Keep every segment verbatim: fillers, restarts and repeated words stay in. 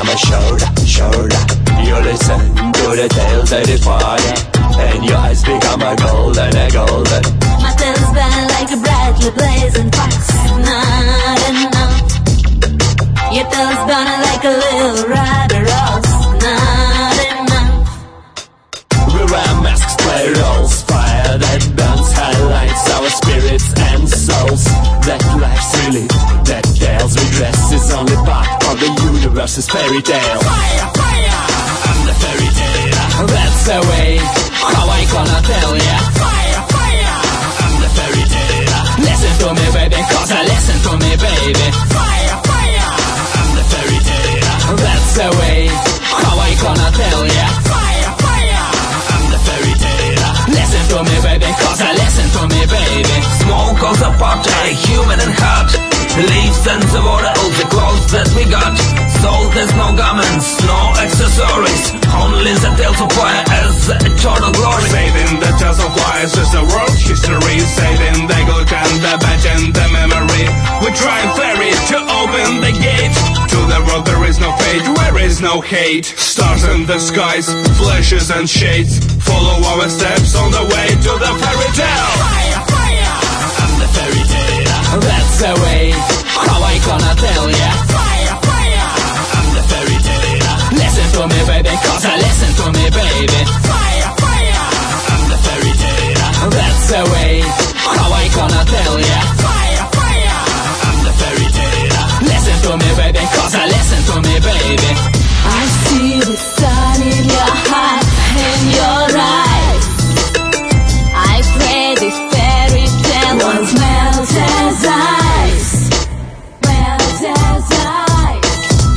my shoulder, shoulder. You listen to the tales of the father, and your eyes become a golden, a golden. My tail's burning like a brightly blazing fox. Not enough. Your tail's burning like a little red rose. Not enough. We wear masks, play roles, fire that burns, highlights our spirits and souls. That life's really, that tales we dress is only part of the universe's fairy tale. Fire, fire, I'm the fairy tale. That's the way, how I gonna tell ya. fire, fire, I'm the fairy tale. Listen to me, baby, cause I listen to me, baby. fire, fire, I'm the fairy tale. That's the way, how I gonna tell ya. fire, fire, I'm the fairy tale. Listen to me, baby, cause I listen to me, baby. Smoke of the pot, a human and hot. Leaves and the water, all the clothes that we got. Soul has no garments, no accessories. Only the tales of fire as the eternal glory. Saving the tales of lies is the world history. Saving the good and the bad and the memory. We try fairy to open the gate. To the world there is no fate, where is no hate. Stars in the skies, flashes and shades. Follow our steps on the way to the fairy tale. fire, fire, I'm the fairy tale. That's the way, how I gonna tell ya. fire, fire, I'm the fairy tale. Listen to me, baby, cause I listen to me, baby. fire, fire, I'm the fairy tale. That's the way, how I gonna tell ya. fire, fire. I'm the fairy tale. Listen to me, baby, cause I listen to me, baby. I see the sun in your heart and your eyes. I pray the fairy tale won't melt as ice. Melt as ice.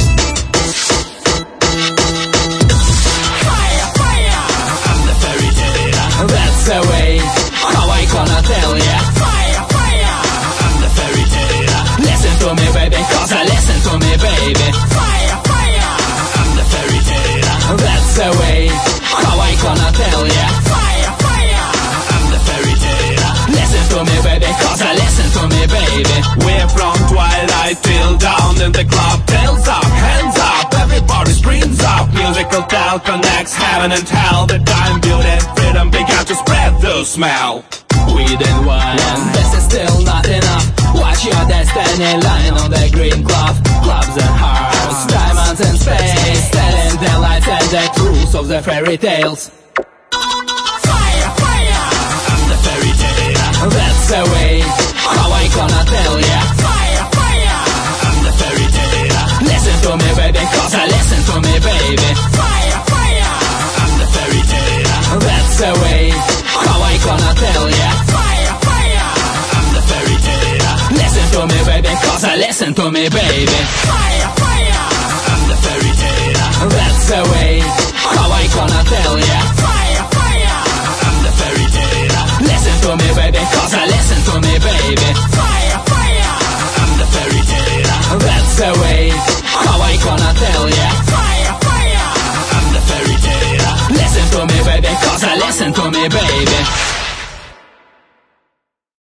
Fire, fire, I'm the fairy tale. That's the way, how I gonna tell ya. fire, fire, I'm the fairy tale. Listen to me, baby, cause I listen to me, baby. fire, fire, I'm the fairy tale. That's the way, how I gonna tell ya. fire, fire. I'm the fairy tale. Listen to me, baby, cause I listen to me, baby. We're from twilight till dawn in the club. Tails up, hands up, everybody screams up. Musical tale connects heaven and hell. The time, beauty, and freedom began to spread the smell. Weed and wine, and this is still not enough. Watch your destiny lying on the green cloth. Clubs and hearts, diamonds and space, telling the lights and the truths of the fairy tales. Fire, fire, I'm the fairy tale. That's the way, how I gonna tell ya. fire, fire, I'm the fairy tale. Listen to me, baby, cause I listen to me, baby. fire, fire, I'm the fairy tale. That's the way, how I gonna tell ya. fire, fire, I'm the fairy tale. Listen to me, baby, cause I listen to me, baby. fire, fire, I'm the fairy tale. That's the way, how I gonna tell ya. fire, fire, I'm the fairy tale. Listen to me, baby, cause I listen to me, baby.